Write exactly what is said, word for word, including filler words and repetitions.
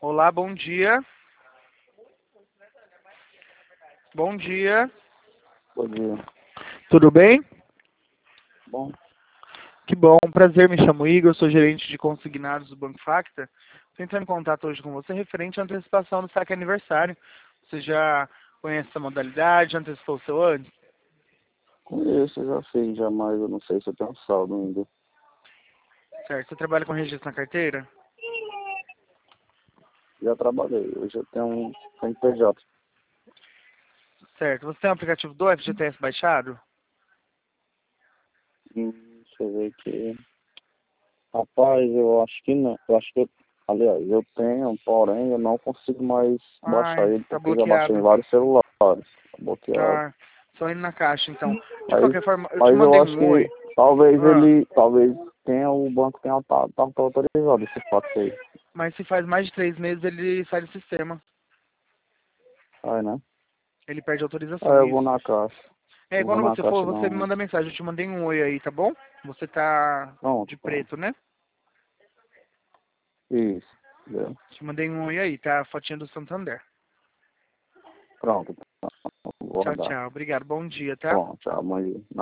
Olá, bom dia. Bom dia. Bom dia. Tudo bem? Bom, Que bom, prazer, me chamo Igor, sou gerente de consignados do Banco Facta. Estou entrando em contato hoje com você referente à antecipação do saque aniversário. Você já conhece essa modalidade, antecipou o seu antes? conheço, eu já fiz já, mas eu não sei se eu tenho saldo ainda. Certo, você trabalha com registro na carteira? Já trabalhei, hoje eu tenho um C N P J. Certo, você tem o aplicativo do F G T S baixado? Hum, deixa eu ver aqui. Rapaz, eu acho que não. Eu acho que, eu, aliás, eu tenho, porém eu não consigo mais baixar Ai, ele tá porque eu já baixei em bloqueado. vários celulares. Tá bloqueado. Ah, só indo na caixa, então. De Mas, qualquer forma, eu te mas mandei eu acho um oi. que talvez Ah, ele, talvez tenha, o banco tenha tá, tá autorizado esse fato aí. mas se faz mais de três meses, ele sai do sistema. Aí, né? Ele perde autorização, Aí eu vou isso. na caixa. É, Eu vou quando na você caixa for, dar você me um. manda mensagem. Eu te mandei um oi aí, tá bom? Você tá Pronto, de pronto. preto, né? Isso. Entendeu? Te mandei um oi aí, tá? A fotinha do Santander. Pronto, vou Tchau, rodar. tchau. Obrigado. Bom dia, tá? Bom, tchau, amanhã.